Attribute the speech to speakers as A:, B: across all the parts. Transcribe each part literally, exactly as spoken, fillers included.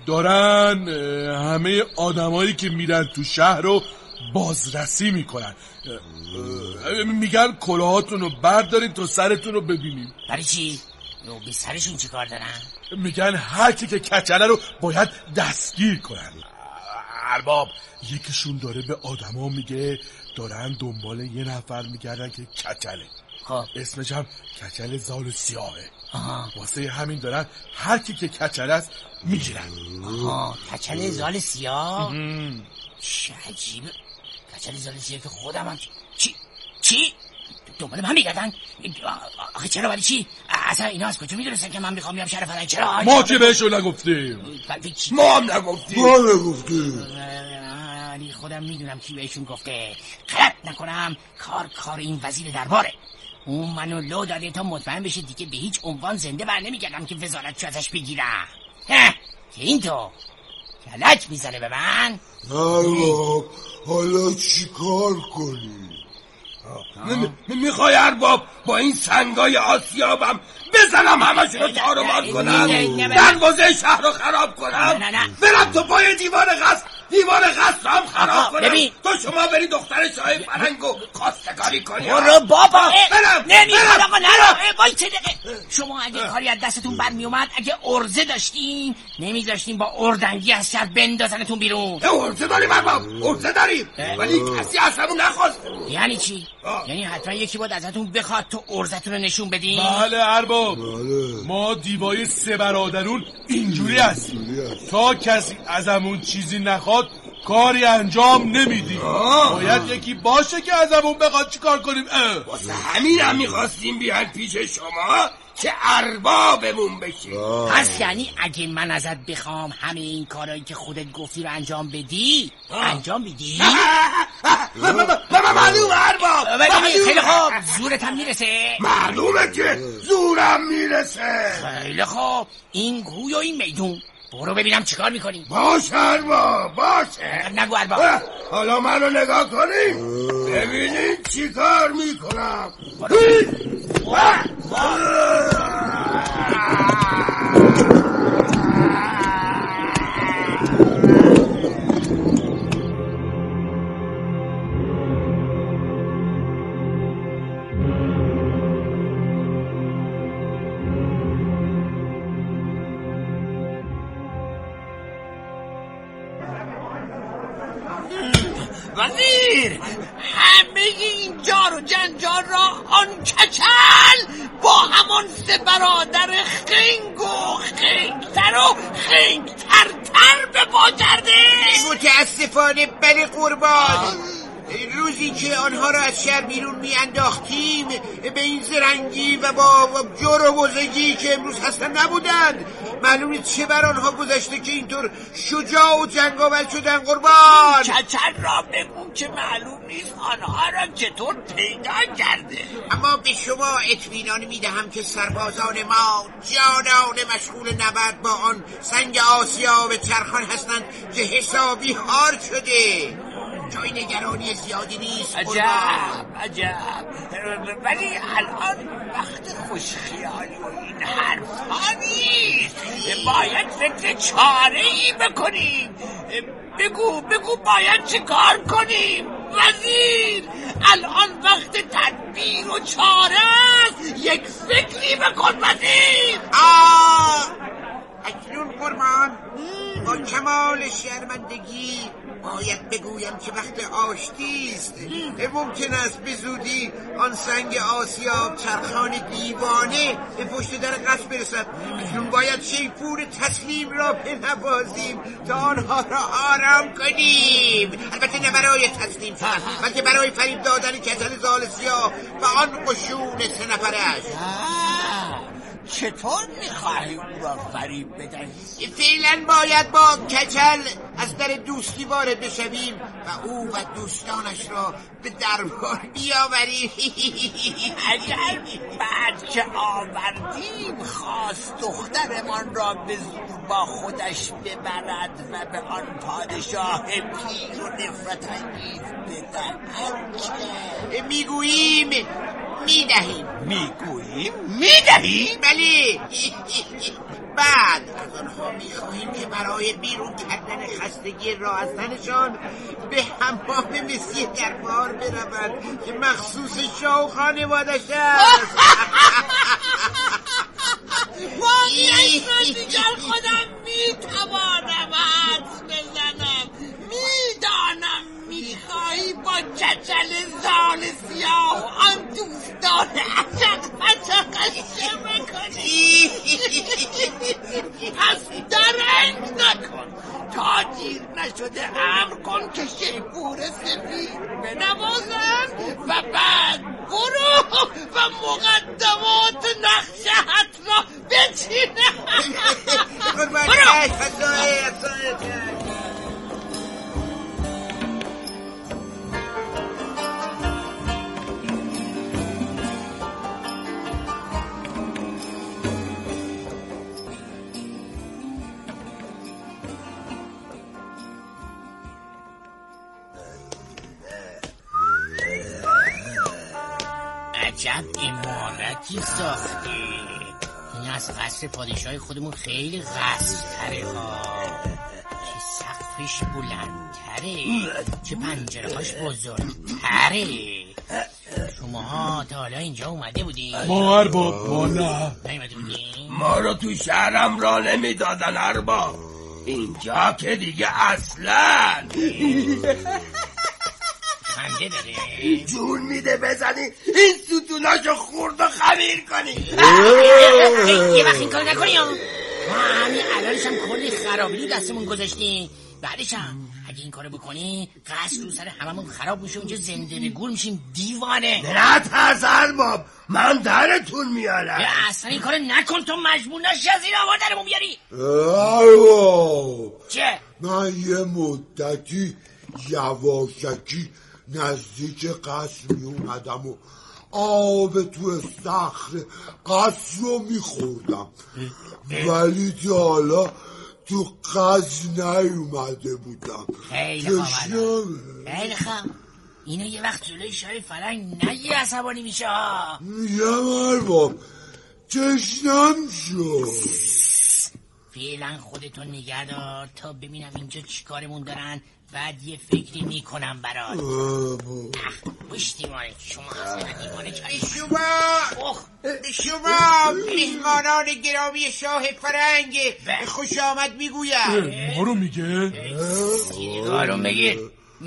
A: دارن همه آدمایی که میرن تو شهر رو بازرسی میکنن. میگن کلاهاتون رو بردارین تا سرتون رو ببینیم.
B: برای چی؟ بی سرشون چی کار دارن؟
A: میگن هر کی که کچله رو باید دستگیر کنن. ارباب یکیشون داره به آدما میگه دارن دنبال یه نفر میگردن که کچله.
B: خب
A: اسمش هم کچل زال سیاهه.
B: آها.
A: واسه همین دارن هر کی که کچله است میگیرن.
B: آها کچل زال سیاه؟ چه عجیبه. کچل زال سیاه که خودم هم چی؟ چی؟ دنبال من میگردن؟ آخه چرا؟ ولی چی؟ اصلا اینا از کجا میدونستن که من میخوام بیام شهر فلان؟ چرا؟
A: ما که بهشون نگفتیم.
C: ما هم نگفتیم.
D: ما نگفتیم.
B: ولی خودم میدونم کی بهشون گفته. غلط نکنم کار کار این وزیر درباره. اون منو لو داده تا مطمئن بشه دیگه به هیچ عنوان زنده بر نمیگردم که وزارتشو ازش بگیرم. که این تو کلک میزنه به من.
D: ارباب حالا چی کار کنی؟
C: میخوای ارباب با این سنگای آسیابم بزنم همشون رو تار و مار کنم، دروازه شهر رو خراب کنم، برم تو پای دیوار قصر دیوار قصر هم خراب کنم تو شما بری دختر شاه فرنگو خواستگاری کنی.
B: برو بابا
C: برم
B: نمیخواد آقا نرو. وای چه دقیقه شما اگه کاری از دستتون برمی اومد، اگه ارزه داشتین نمیذاشتین با اردنگی از شهر بندازنتون بیرون.
C: ارزه داریم ارباب، ارزه داریم، ولی کسی اصلا نخواست.
B: یعنی چی؟ یعنی حتما یکی بود ازتون بخواد تو ارزتون رو نشون بدین؟
A: بله ارباب، ما دیوای سه برادرون اینجوری هستیم. تا کسی ازمون چیزی نخواد کاری انجام نمیدیم. باید یکی باشه که ازمون بخواد چی کار کنیم.
C: واسه همین هم میخواستیم بیان پیش شما که اربابمون بشی.
B: پس یعنی اگه من ازت بخوام همه این کارهایی که خودت گفتی رو انجام بدی انجام بدی؟
C: معلوم ارباب،
B: خیلی خوب زورت هم میرسه.
C: معلومه که زورم میرسه.
B: خیلی خوب این گوی و این میدون برو ببینم چیکار میکنی.
C: باش ارباب باشه.
B: نگو ارباب.
C: حالا منو نگاه کنیم ببینیم چیکار میکنم.
B: وزیر همه این جار و جنجال را آن کچل با همان سه برادر خنگ و خنگتر و خنگترتر به پا کرده.
E: متاسفانه بله قربان. روزی که آنها را از شهر بیرون می انداختیم به این زرنگی و با جور و بزرگی که امروز هستن نبودند. معلوم نیست چه بر آنها گذشته که اینطور شجاع و جنگاور شدن قربان.
B: کچل را بگو که معلوم نیست آنها را چطور پیدا کرده.
E: اما به شما اطمینان می دهم که سربازان ما جانان مشغول نبرد با آن سنگ آسیاب چرخان هستند که حسابی هار شده. جای نگرانی زیادی نیست.
B: عجب عجب. ولی الان وقت خوشخیالی و این حرفا نیست. باید فکر چاره ای بکنیم. بگو بگو باید چه کار کنیم وزیر؟ الان وقت تدبیر و چاره است. یک فکری بکن وزیر.
E: آه اکنون قربان با کمال شرمندگی باید بگویم که وقت آشتیست. ممکن است به زودی آن سنگ آسیاب چرخان دیوانه به پشت در قصر برسد. اکنون باید شیپور تسلیم را بنوازیم تا آنها را آرام کنیم. البته نه برای تسلیم شدن بلکه برای فریب دادن کچل زال سیاه و آن قشون سه نفرش.
B: چطور میخواهی او را فریب بدهی؟
E: فعلا باید با کچل از در دوستی وارد بشویم و او و دوستانش را به دربار بیاوریم.
B: اگر بعد که آوردیم خواست دخترمان را به زور با خودش ببرد و به آن پادشاه پیر و نفرت انگیز بدهد
E: که میگوییم میدهیم.
B: میگوییم میدهیم؟
E: بله. بعد از آنها میخواهیم که برای بیرون کردن خستگی راحتنشان به حمام مسیح دربار بروند که مخصوص شاه و خانوادش است.
B: واقعیش رو دیگر خودم میتوانم حدس بزنم. میدانم میخواهی با کچل زال سیاه آن دوستان عشق پچقشه بکنی. پس درنگ نکن، تا دیر نشده امر کن که شیپور سفید بنوازن و بعد برو و مقدمات نقشهت را بچینه. عجب امارتی ساختی. این از قصر پادشاه خودمون خیلی قصرتره ها. چه سقفش بلندتره، چه پنجره هاش بزرگتره. شماها تا حالا اینجا اومده بودین؟
A: ما ارباب ما نه
B: نیومده بودین؟
C: ما رو تو شهرم را نمیدادن ارباب. اینجا که دیگه اصلا
B: خنده داره.
C: جون میده بزنی این ستوناشو خورد و خمیر کنی.
B: یه وقت این کار نکنی. ما همین الانش هم کلی خرابی دستمون گذاشتیم. بعدش هم اگه این کارو بکنی قصر رو سر هممون خراب میشه. اونجا زنده به گور میشیم دیوانه.
C: نه ترس ارباب، من درتون میارم.
B: اصلا این کارو نکن، تو مجبور نشی از این آوار درمون بیاری.
D: ارباب
B: چه؟
D: من یه مدتی یواشکی نزدیک قصر می اومدم و آب تو استخر قصر رو می خوردم، ولی تا حالا تو قصر نیومده بودم.
B: خیلی خواب خیلی خواب. اینو یه وقت جلوی شاه فرنگ نگی، عصبانی میشه.
D: میگم ارباب تشنم شد.
B: فعلا خودتون نگه دار تا ببینم اینجا چی کارمون دارن، بعد یه فکری میکنم برات. خوش دیوانه شما اصلا دیوانه چایی
E: شما شما مهمانان گرامی شاه فرنگ خوش آمد میگویم.
A: ما رو میگه
B: ما رو میگه.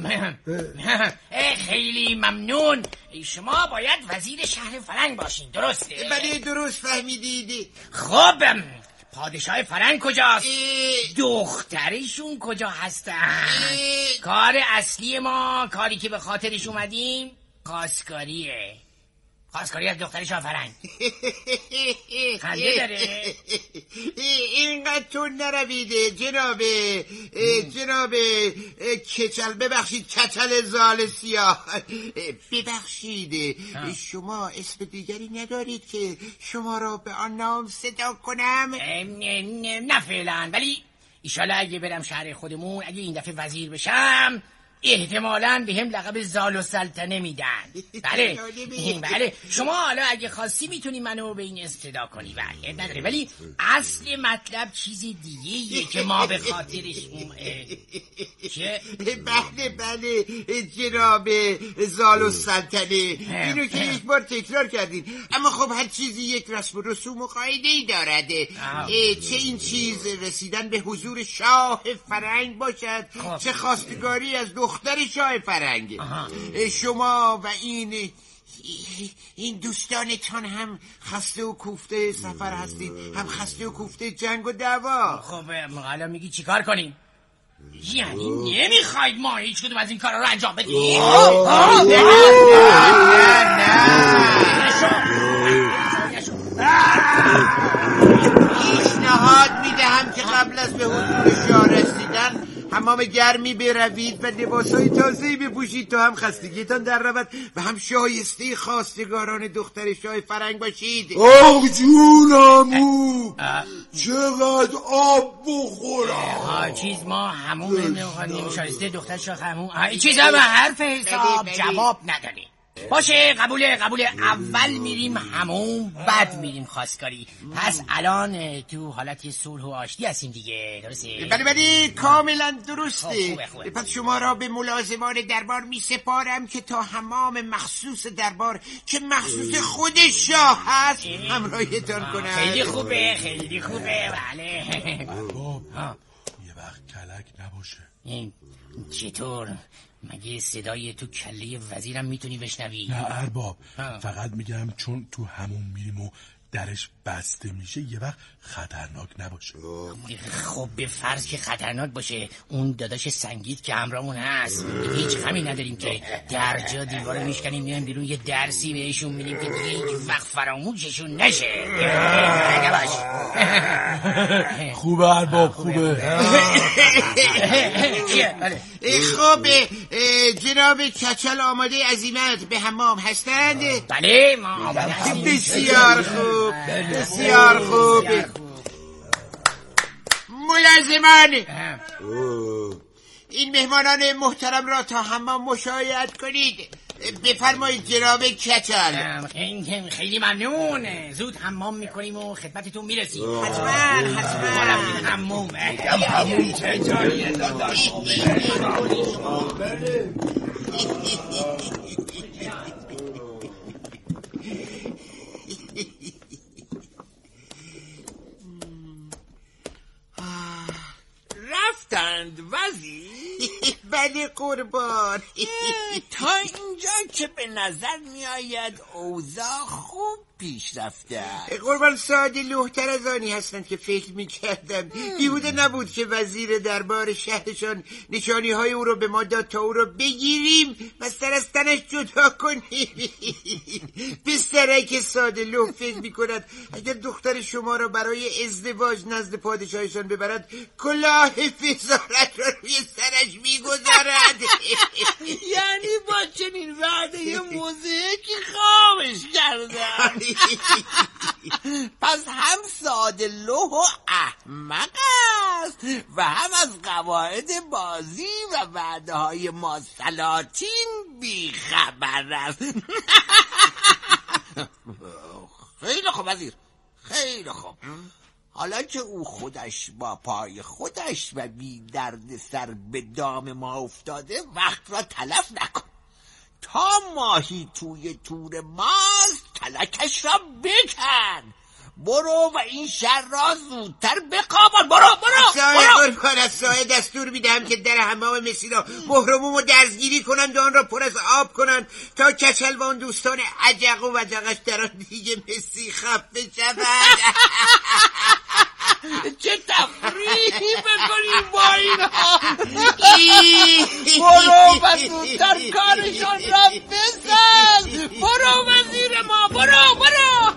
B: خیلی ممنون. شما باید وزیر شهر فرنگ باشین، درسته؟
E: بله درست فهمیدید.
B: خب پادشاه فرنگ کجاست؟ دخترشون کجا هستن؟ کار اصلی ما، کاری که به خاطرش اومدیم، خواستگاریه. خواستگاری از دختر شاه فرنگ. خنده داره.
E: اینقدر تو نرویده جناب جناب کچل، ببخشید کچل زال سیاه، ببخشید شما اسم دیگری ندارید که شما را به آن نام صدا کنم؟
B: نه فعلا، ولی ایشالا اگه برم شهر خودمون، اگه این دفعه وزیر بشم، احتمالاً به هم لقب زال و سلطنه میدن. بله بله. شما حالا اگه خواستی میتونی منو به این استدا کنی، بله نداره، ولی اصل مطلب چیز دیگه که ما به خاطرش چه؟
E: بله بله جناب زال و سلطنه، اینو که یک بار تکرار کردین، اما خب هر چیزی یک رسم و رسوم و قاعده‌ای دارد. چه این چیز رسیدن به حضور شاه فرنگ باشد، چه خواستگاری از دختر شاه فرنگ. شما و این این دوستانتان هم خسته و کوفته سفر هستید، هم خسته و کوفته جنگ و دعوا.
B: خب حالا میگی چی کار کنیم؟ یعنی نمیخواید ما هیچ کدوم از این کارا رو انجام بدیم؟ نه
E: پیشنهاد میدهم که قبل از به حضور شاه رسیدن حمام گرمی بروید و لباسهای تازه‌ای بپوشید تا هم خستگیتان در رود و هم شایسته خواستگاران دختر شاه فرنگ باشید.
D: آه جونمو چقدر آب بخورم.
B: چیز ما همون نمیخوانیم شایسته دختر شاه همون چیز هم حرف حساب جواب نداریم. باشه قبوله قبوله. اول میریم همون، بعد میریم خواستگاری. پس الان تو حالت صلح و آشتی هستیم دیگه، درسته؟
E: بله بله کاملا درسته.
B: خوبه خوبه.
E: پس شما را به ملازمان دربار می سپارم که تا حمام مخصوص دربار که مخصوص خود شاه هست همراهیتان کنند.
B: خیلی خوبه خیلی خوبه. بله
A: ارباب یه وقت کلک نباشه.
B: این چطور؟ مگه صدای تو کله وزیرم میتونی بشنوی؟
A: نه ارباب، فقط میگم چون تو همون میریم و درش بسته میشه یه وقت خطرناک نباشه.
B: خب به فرض که خطرناک باشه، اون داداش سنگیت که همراهمون هست هیچ غمی نداریم که در جا دیوار میشکنیم میایم بیرون یه درسی بهشون میدیم که دیگه هیچ وقت فراموششون نشه.
A: خوبه ارباب خوبه.
E: خب جناب کچل آماده عزیمت به حمام هستند؟
B: بله ما آماده هستیم.
E: بسیار خوب بسیار خوب. ملازمان این مهمانان محترم را تا حمام مشایعت کنید. بفرمایید جناب کچل.
B: خیلی ممنون. زود حمام میکنیم و خدمتتون میرسیم.
E: حتما حتما.
B: حمام
C: حمام چه جاییه داداش؟
B: رفتند وزیر؟
E: بله قربان.
B: تا اینجا که به نظر میآید اوضاع خوب پیش رفته.
E: قربان ساده لوحتر از آنی هستند که فکر میکردم. بیهوده نبود که وزیر دربار شهرشان نشانی های او رو به ما داد تا او رو بگیریم و سر از تنش جدا کنیم. بستره که ساده لوح فکر میکند اگر دختر شما را برای ازدواج نزد پادشاهشان ببرد کلاه وزارت را روی سرش میگذارد.
B: یعنی با چنین وعده موزیکی خوابش کردن. پس هم ساده لوح و احمق است و هم از قواعد بازی و وعده های ما سلاطین بیخبر است. خیلی خوب وزیر، خیلی خوب. حالا که او خودش با پای خودش و بی درد سر به دام ما افتاده، وقت را تلف نکن. تا ماهی توی تور ماست تلکش را بکن. برو و این شر را زودتر بخوابان. برو برو
E: سایه قربان از سایه دستور میدم که در حمام مسی را محرموم و درزگیری کنند و آن را پر از آب کنند تا کچل و آن دوستان عجق و وجقش در آن دیگه مسی خفه شود.
B: چه تفریحی بکنیم با اینها. برو و زودتر کارشان را بزن. برو وزیر ما، برو برو.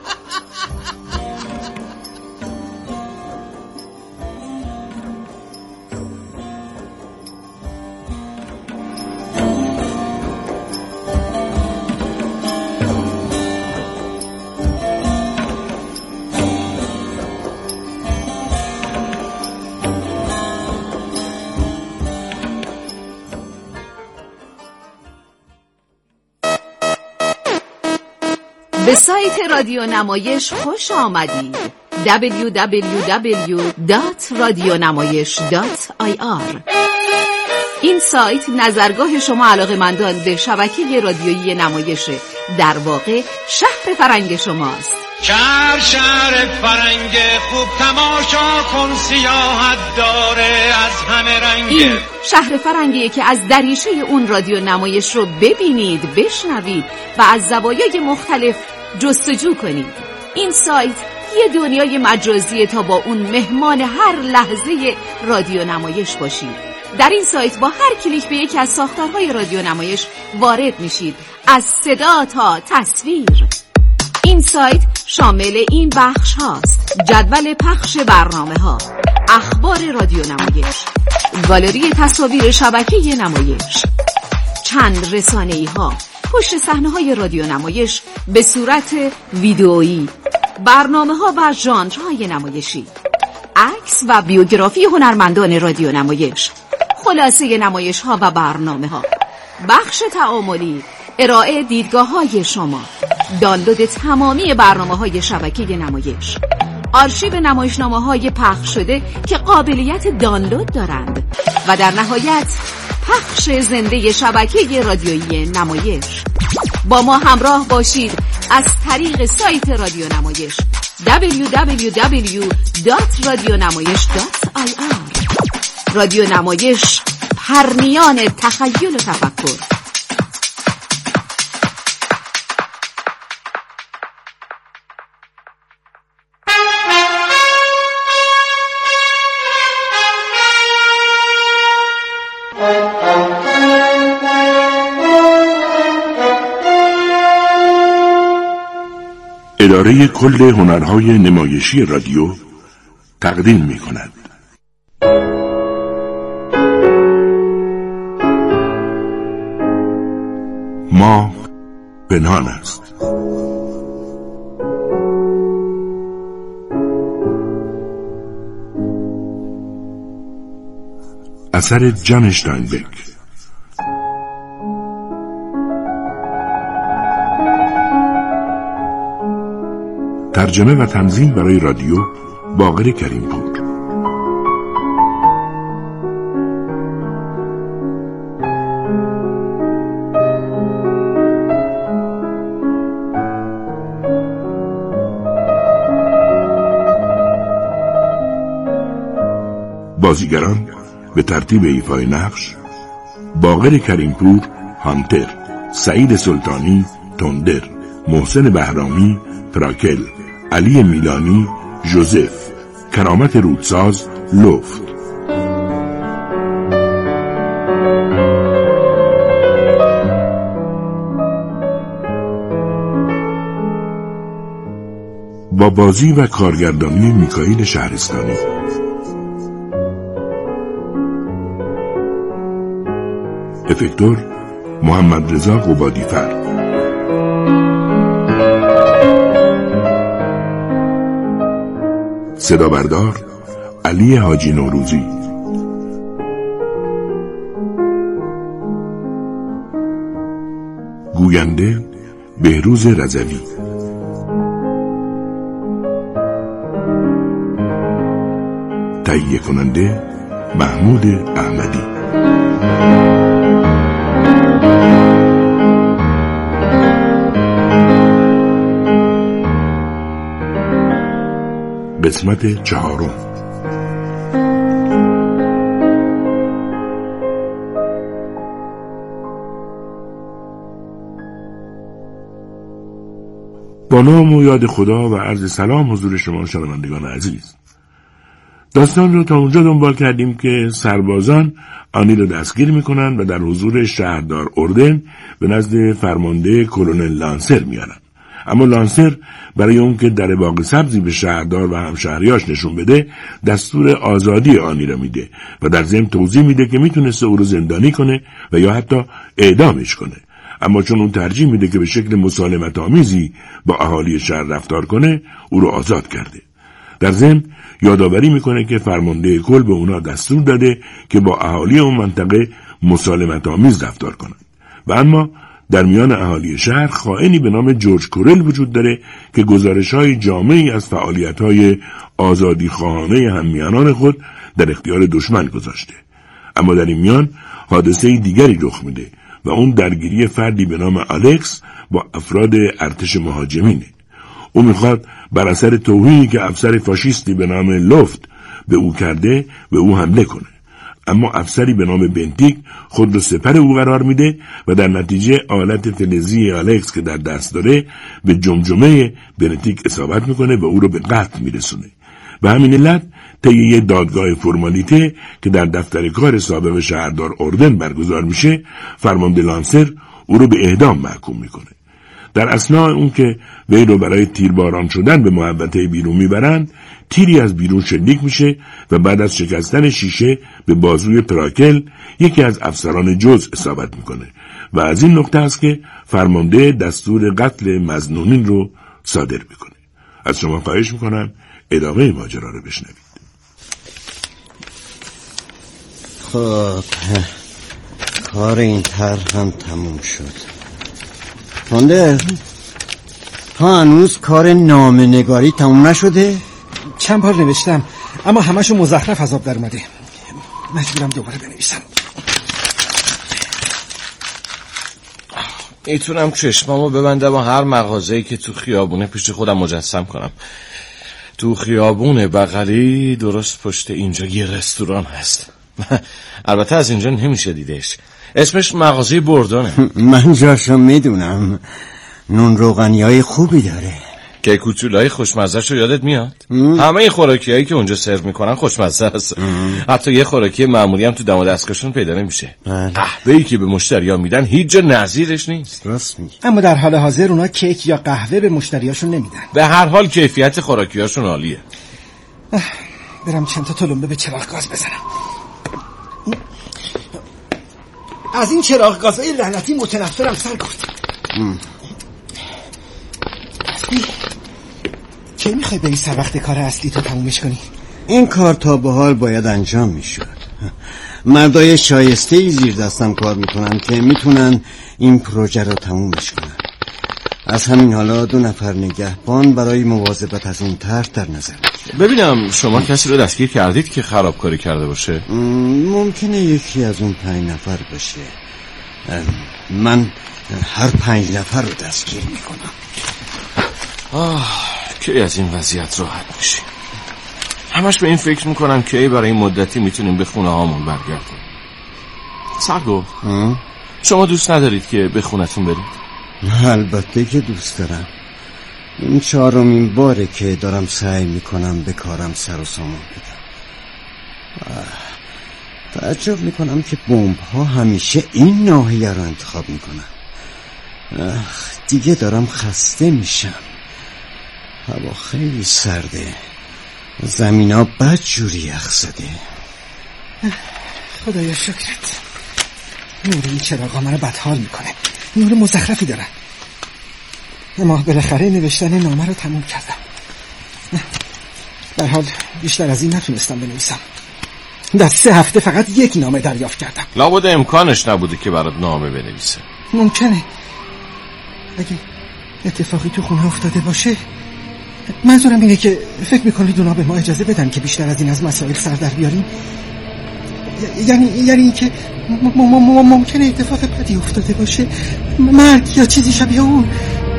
F: به سایت رادیو نمایش خوش آمدید. دبلیو دبلیو دبلیو دات رادیونمایش دات آی آر. این سایت نظرگاه شما علاقه‌مندان به شبکه رادیویی نمایشه. در واقع شهر فرنگ شماست.
G: شهر شهر فرنگ خوب تماشا کن، سیاحت داره از همه رنگ.
F: این شهر فرنگیه که از دریچه اون رادیو نمایش رو ببینید، بشنوید و از زوایای مختلف جستجو کنید. این سایت یه دنیای مجازیه تا با اون مهمان هر لحظه رادیو نمایش باشید. در این سایت با هر کلیک به یکی از ساختارهای رادیو نمایش وارد میشید، از صدا تا تصویر. این سایت شامل این بخش هاست: جدول پخش برنامه ها، اخبار رادیو نمایش، گالری تصاویر شبکه نمایش، چند رسانه‌ای ها، پشت صحنه های رادیو نمایش به صورت ویدئویی، برنامه ها و ژانرهای نمایشی، عکس و بیوگرافی هنرمندان رادیو نمایش، خلاصه نمایش ها و برنامه ها، بخش تعاملی، ارائه دیدگاه‌های شما، دانلود تمامی برنامه‌های شبکه نمایش، آرشیو نمایشنامه‌های پخش شده که قابلیت دانلود دارند و در نهایت پخش زنده شبکه رادیویی نمایش. با ما همراه باشید از طریق سایت رادیو نمایش دبلیو دبلیو دبلیو دات رادیونمایش دات آی آر. رادیو نمایش، پرنیان تخیل و تفکر.
H: اداره کل هنرهای نمایشی رادیو تقدیم می کند. ما پنهان است. اثر جان اشتاینبک. ترجمه و تنظیم برای رادیو باقر کریم‌پور. بازیگران به ترتیب ایفای نقش: باقر کریم‌پور هانتر، سعید سلطانی تندر، محسن بهرامی پراکل، علی میلانی جوزف، کرامت رودساز لفت. با بازی و کارگردانی میکائیل شهرستانی. افکتور محمد رضا قبادی‌فر. صدا بردار علی حاجی نوروزی. گوینده بهروز رضوی. تهیه کننده محمود احمدی. قسمت چهارم. با نام و یاد خدا و عرض سلام حضور شما شنوندگان عزیز. داستان رو تا اونجا دنبال کردیم که سربازان آنی رو دستگیر میکنن و در حضور شهردار اردن به نزد فرمانده کلونل لانسر میارن. اما لانسر برای اون که در باغ سبزی به شهردار و همشهریاش نشون بده دستور آزادی آنی را میده و در ضمن توضیح میده که میتونسته او رو زندانی کنه و یا حتی اعدامش کنه، اما چون اون ترجیح میده که به شکل مسالمت آمیزی با اهالی شهر رفتار کنه او رو آزاد کرده. در ضمن یادآوری میکنه که فرمانده کل به اونا دستور داده که با اهالی اون منطقه مسالمت آمیز رفتار کنن و اما در میان اهالی شهر خائنی به نام جورج کورل وجود داره که گزارش‌های جامعی از فعالیت‌های آزادی خواهانه هممیانان خود در اختیار دشمن گذاشته. اما در این میان حادثه دیگری رخ میده و اون درگیری فردی به نام الکس با افراد ارتش مهاجمینه. او میخواد بر اثر توهینی که افسر فاشیستی به نام لفت به او کرده به او حمله کنه، اما افسری به نام بنتیک خود رو سپر او قرار میده و در نتیجه آلت فلزی الکس که در دست داره به جمجمه بنتیک اصابت میکنه و او رو به قتل میرسونه. به همین علت طی یه دادگاه فرمالیته که در دفتر کار سابق شهردار اردن برگزار میشه، فرمانده لانسر او رو به اعدام محکوم میکنه. در اثناء اون که وی رو برای تیرباران شدن به محوطه بیرون میبرند، تیری از بیرون شلیک میشه و بعد از شکستن شیشه به بازوی پراکل یکی از افسران جز اصابت میکنه و از این نقطه است که فرمانده دستور قتل مظنونین رو صادر میکنه. از شما خواهش میکنم ادامه ماجرا رو بشنوید.
I: خب کار این طرح هم تموم شد. تندر تا هنوز کار نامه‌نگاری تموم نشده؟
J: چند بار نوشتم اما همشون مزخرف از آب در اومده. مجبورم دوباره بنویسم.
K: میتونم چشمامو ببندم و هر مغازه‌ای که تو خیابونه پیش خودم مجسم کنم. تو خیابون بغلی درست پشت اینجا یه رستوران هست. البته از اینجا نمیشه دیدش. اسمش مغازه بردانه.
I: من جاشو میدونم. نون روغنی های خوبی داره.
K: که کوچولای خوشمزه‌شو یادت میاد؟ همه این خوراکیایی که اونجا سرو میکنن خوشمزه است. حتی یه خوراکی معمولی هم تو دم و دستگاهشون پیدا نمیشه. قهوه‌ای که به مشتری‌ها میدن هیچ جا نظیرش نیست.
I: راست میگی.
J: اما در حال حاضر اونا کیک یا قهوه به مشتریاشون نمیدن.
K: به هر حال کیفیت خوراکیاشون عالیه.
J: برم چند تا تلمبه به چراغ گاز بزنم. از این چراغ گازهای لعنتی متنفرم سرکوت. کی میخوای بری سر وقت کار اصلی تو تمومش کنی؟
I: این کار تا به حال باید انجام میشد. مردای شایسته ای زیر دستم کار میکنن که میتونن این پروژه رو تمومش کنن. از همین حالا دو نفر نگهبان برای مواظبت از اون طرح در نظر میگیرن.
K: ببینم شما کسی رو دستگیر کردید که خرابکاری کرده باشه؟
I: ممکنه یکی از اون پنج نفر باشه. من هر پنج نفر رو دستگیر میکنم.
K: آه کی از این وضعیت راحت میشیم. همش به این فکر میکنم که ای برای این مدتی میتونیم به خونه هامون برگردیم. سرگو شما دوست ندارید که به خونتون برید؟
I: البته که دوست دارم. این چهارمین باره که دارم سعی میکنم به کارم سر و سامان بدم. تعجب میکنم که بمب ها همیشه این ناحیه رو انتخاب میکنن. دیگه دارم خسته میشم. هوا خیلی سرده. زمین ها بد جوری یخ زده.
J: خدایا شکرت. نور این چراغا منو بدحال میکنه. نور مزخرفی دارن. اما بالاخره نوشتن نامه رو تموم کردم. در حال بیشتر از این نتونستم بنویسم. در سه هفته فقط یک نامه دریافت کردم.
K: لابد امکانش نبوده که برات نامه بنویسه.
J: ممکنه. اگه اتفاقی تو خونه افتاده باشه. منظورم اینه که فکر میکنید اونا به ما اجازه بدن که بیشتر از این از مسائل سر در بیاریم؟ یعنی یعنی اینکه ممکنه اتفاق بدی افتاده باشه، مرگ یا چیزی شبیه اون.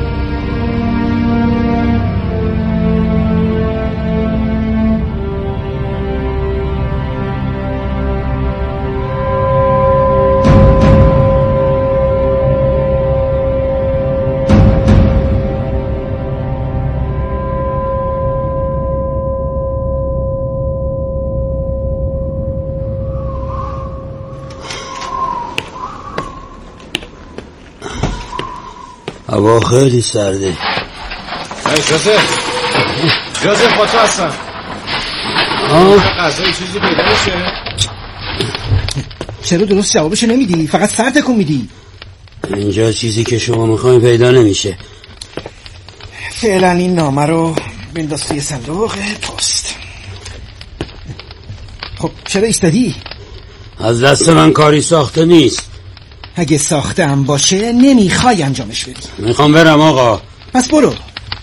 I: هوا خیلی سرده.
K: ای جوزف جوزف با تو هستم. غذای چیزی پیدا میشه؟
J: چرا درست جوابشو نمیدی؟ فقط سر تکون میدی.
I: اینجا چیزی که شما میخواین پیدا نمیشه.
J: فعلا این نامه رو بنداز توی صندوق پست. خب چرا ایستادی؟
I: از دست من کاری ساخته نیست.
J: اگه ساخته هم باشه نمیخوای انجامش بدی.
I: میخوام برم آقا.
J: پس برو.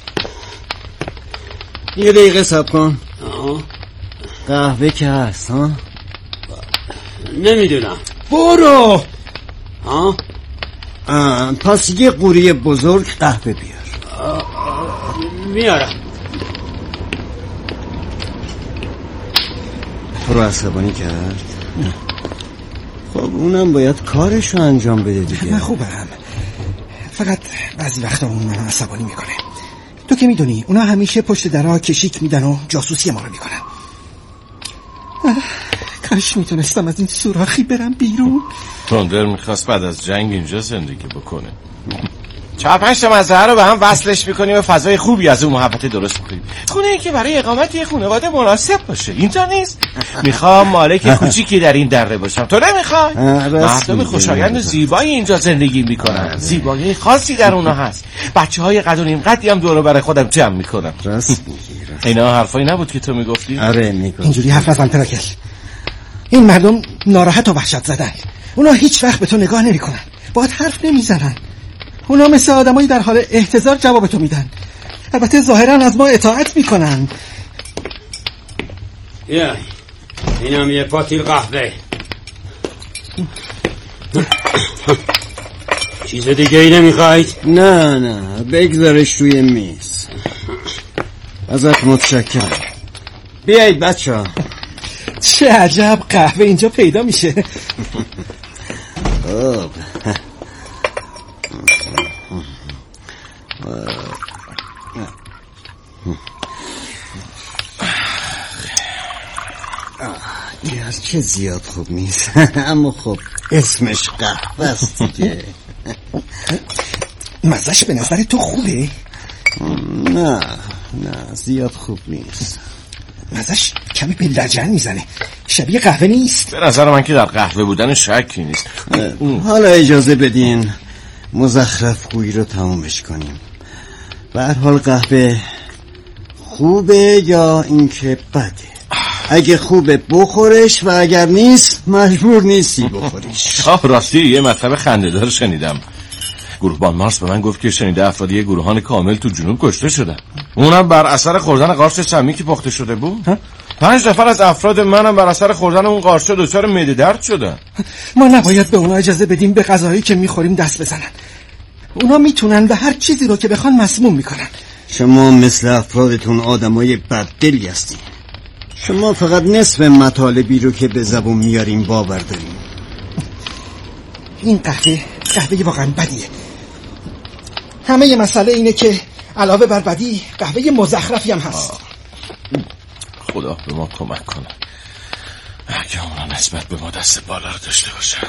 I: یه دقیقه صبر کن. قهوه که هست ها؟ نمیدونم.
J: برو.
I: ها؟ آه. پس یه قوری بزرگ قهوه بیار. آه. میارم. رو عصبانی کرد. خب اونم باید کارشو انجام بده دیگه.
J: من خوبم. فقط بعضی وقتا اون منو عصبانی میکنه. تو که میدونی اونا همیشه پشت درها کشیک میدن و جاسوسی ما رو میکنن. کاش میتونستم از این سوراخی برم بیرون.
K: تندر میخواست بعد از جنگ اینجا زندگی بکنه. چهار پنج تا مزرعه رو به هم وصلش میکنیم و فضای خوبی از اون محوطه درست میکنیم. خونه ای که برای اقامت یه خانواده مناسب باشه. اینجا نیست. میخوام مالک کوچیکی در این دره باشم. تو نمیخوای؟ مردم خوشایند و زیبایی اینجا زندگی میکنن. زیبایی خاصی در اونها هست. بچه های قد و نیم قدی هم دور برای خودم جمع میکنم.
I: راست میگی.
K: اینا حرفایی نبود که تو میگفتی؟
I: آره میگم.
J: اینجوری حرف نزن تراکل. این مردم ناراحت و وحشت زدن. اونا هیچ وقت به تو نگاه نمیکنن. باهات حرف نمیزنن. اونا مثل آدمایی در حال احتضار جواب تو میدن. البته ظاهرا از ما اطاعت میکنن.
L: یا اینم یه پاتیل قهوه. چیز دیگه ای نمیخواید؟
I: نه نه بگذارش روی میز. ازت متشکرم. بیایید بچه ها.
J: چه عجب قهوه اینجا پیدا میشه.
I: خب این از که زیاد خوب نیست. اما خب اسمش قهوه است دیگه.
J: مزهش به نظر تو خوبه؟
I: نه نه زیاد خوب نیست.
J: مزهش کمی به لجن میزنه. شبیه قهوه نیست.
K: به نظر من که در قهوه بودن شکی نیست.
I: حالا اجازه بدین مزخرف خویی رو تمامش کنیم. به هر حال قهوه خوبه یا اینکه بده؟ اگه خوبه بخورش و اگر نیست مجبور نیستی بخوریش.
K: آه راستی یه مطلب خنده‌دار شنیدم. گروهبان مارس به من گفت که شنیده افرادی گروهان کامل تو جنوب کشته شدن، اونم بر اثر خوردن قارچ سمی که پخته شده بود. پنج نفر از افراد منم بر اثر خوردن اون قارچ دچار معده درد شدن.
J: ما نباید به اونا اجازه بدیم به غذایی که میخوریم دست بزنن. اونا میتونن به هر چیزی رو که بخوان مسموم میکنن.
I: شما مثل افرادتون آدمای بددلی هستین. شما فقط نصف مطالبی رو که به زبون میاریم باور داریم.
J: این قهوه قهوه واقعا بدیه. همه ی مسئله اینه که علاوه بر بدی قهوه مزخرفی هم هست.
K: خدا به ما کمک کنه اگه اونا نسبت به ما دست بالا رو داشته باشن.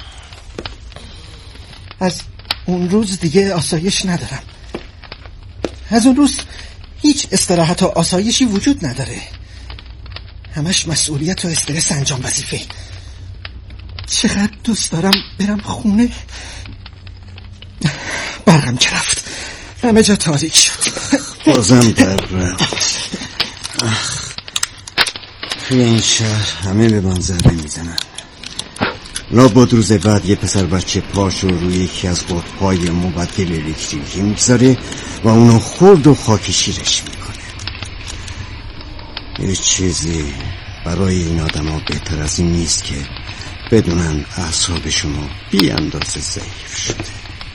J: از اون روز دیگه آسایش ندارم. از اون روز هیچ استراحت و آسایشی وجود نداره. همش مسئولیت و استرس انجام وظیفه. چقدر دوست دارم برم خونه. برقم که رفت، همه جا تاریک شد.
I: بازم در رفت. توی این شهر همه به من ضربه میزنن. لابد روز بعد یه پسر بچه پاشو روی یکی از قطب‌های مبدل الکتریکی میگذاره و اونو خرد و خاک شیرش میکنه. یه چیزی برای این آدم ها بهتر از این نیست که بدونن اعصابشون رو بی اندازه ضعیف شده.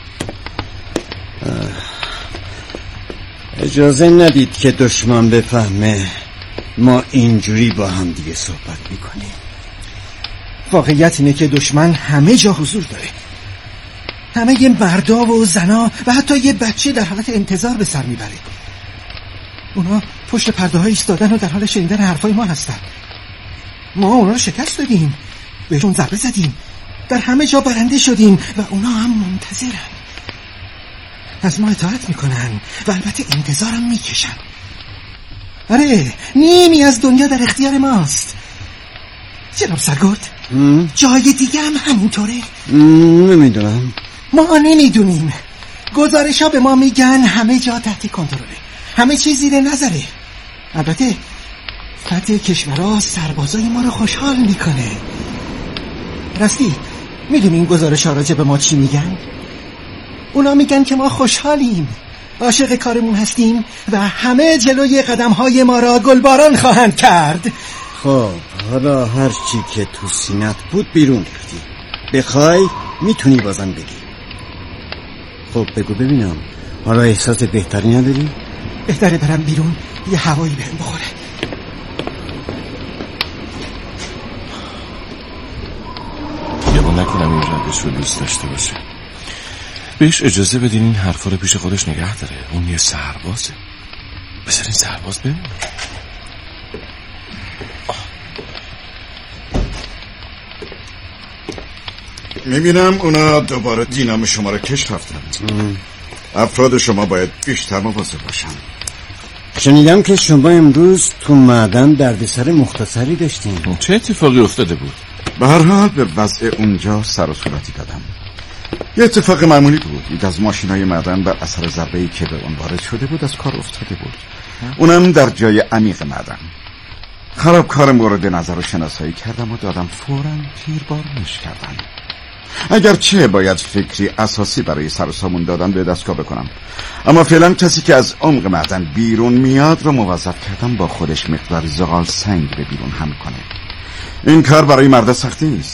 I: اجازه ندید که دشمن بفهمه ما اینجوری با هم دیگه صحبت میکنیم.
J: واقعیت اینه که دشمن همه جا حضور داره. همه یه مردا و زنا و حتی یه بچه در حالت انتظار به سر میبره. اونا پشت پرده های ایستادن و در حال شنیدن حرفای ما هستن. ما اونا رو شکست دادیم، بهشون ضربه زدیم، در همه جا برنده شدیم و اونا هم منتظرن. از ما اطاعت میکنن و البته انتظارم میکشن. آره، نیمی از دنیا در اختیار ماست. جناب سرگرد، جای دیگه هم همینطوره؟
I: نمیدونم.
J: ما نمیدونیم. گزارش ها به ما میگن همه جا تحت کنترله، همه چیز زیر نظره. البته فتح کشورها سربازای ما رو خوشحال میکنه. راستی میدونی این گزارش ها راجع به ما چی میگن؟ اونا میگن که ما خوشحالیم، عاشق کارمون هستیم و همه جلوی قدم های ما را گلباران خواهند کرد.
I: خب حالا هر چی که تو سینت بود بیرون ریختی. بخوای میتونی بازم بگی. خب بگو ببینم، حالا احساس بهتری نداری؟
J: بهتره برم بیرون یه هوایی بهم بخوره.
K: یه نکنم این روش رو دوست داشته باشه. بهش اجازه بدین این حرفا رو پیش خودش نگه داره. اون یه سربازه. بذار این سرباز ببین.
M: میبینم اونا دوباره دینام شما رو کش رفتن. افراد شما باید بیشتر مواظب باشن.
I: شنیدم که شما امروز تو معدن دردسر مختصری داشتین.
K: چه اتفاقی افتاده بود؟
M: به هر حال به وضع اونجا سر و صورتی دادم. یه اتفاق معمولی بود. یک از ماشینای معدن بر اثر ضربه‌ای که به اون وارد شده بود از کار افتاده بود. اونم در جای عمیق معدن. خرابکار مورد نظر رو شناسایی کردم و دادم فوراً تیربارونش کردن. اگرچه باید فکری اساسی برای سر و سامون دادن به دستگاه بکنم، اما فعلا کسی که از عمق معدن بیرون میاد رو موظف کردم با خودش مقداری زغال سنگ به بیرون هم کنه. این کار برای مرد سختی نیست.